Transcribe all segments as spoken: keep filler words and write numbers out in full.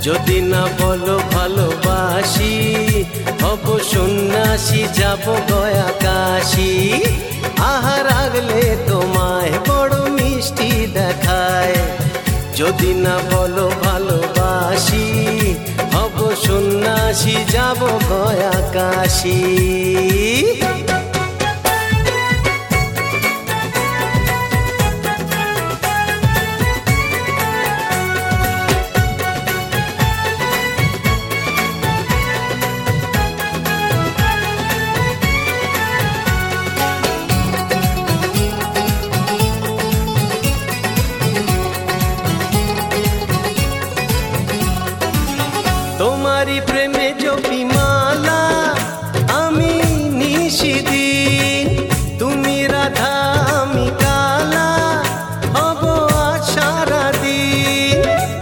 যদি না বলো ভালোবাসি হব সন্ন্যাসী, যাব গয়া কাশি। আহা রাগলে তোমায় বড় মিষ্টি দেখায়, যদি না বলো ভালোবাসি হব সন্ন্যাসী, যাব গয়া কাশি। তোমারি প্রেমে জপি মালা আমি নিশিদিন, তুমি রাধা আমি কালা হব আজ সারাদিন।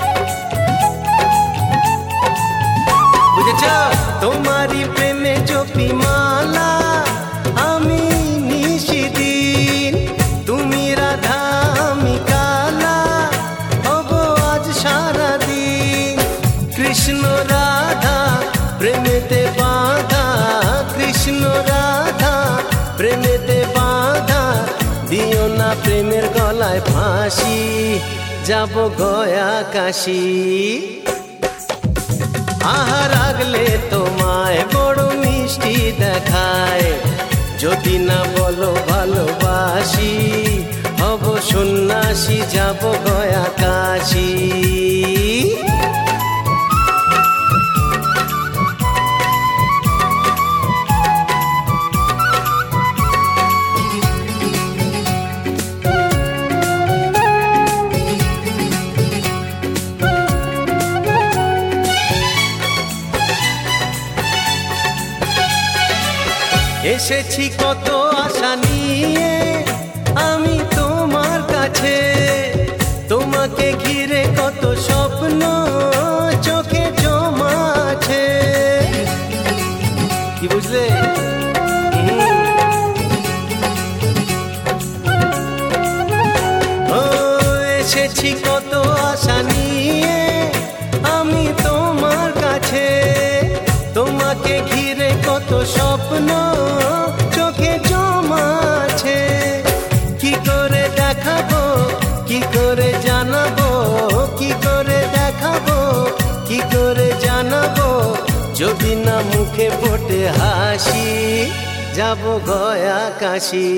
বুঝেছ? তোমারি প্রেমে জপি মালা আমি নিশিদিন, তুমি রাধা আমি কালা হব আজ সারাদিন। কৃষ্ণ রাধা প্রেমেতে বাঁধা, কৃষ্ণ রাধা প্রেমেতে বাঁধা, দিও না প্রেমের গলায় ফাঁসি, যাব গয়া কাশি। আহা রাগলে তোমায় বড় মিষ্টি দেখায়, যদি না বলো ভালোবাসি হব সন্ন্যাসী, যাব গয়া কাশি। এসেছি কত আশা নিয়ে আমি তোমার কাছে, তোমাকে ঘিরে কত স্বপ্ন চোখে জমা আছে। কি বুঝলে? ও এসেছি কত আশা নিয়ে আমি তোমার কাছে, তোমাকে ঘিরে কত স্বপ্ন চোখে জমা আছে। কি করে দেখাবো, কি করে জানাবো, কি করে দেখাবো, কি করে জানাবো, যদি না মুখে ফোটে হাসি, যাব গয়া কাশি।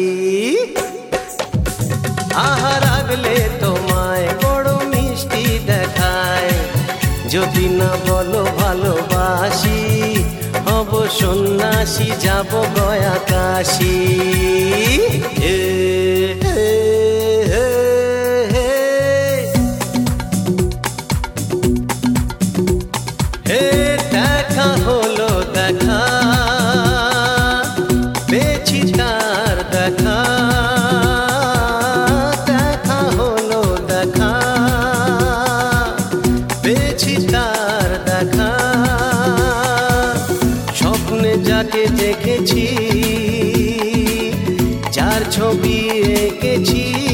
আহা রাগলে তোমায় বড় মিষ্টি দেখায়, যদি না বলো ভালোবাসি হব সন্ন্যাসী, যাব গয়া কাশি। হে হে হে হে হে দেখা হলো দেখা, পেয়েছি তার দেখা, দেখা হলো দেখা, পেয়েছি তার দেখা। স্বপ্নে যাকে দেখেছি, যার ছবি এঁকেছি,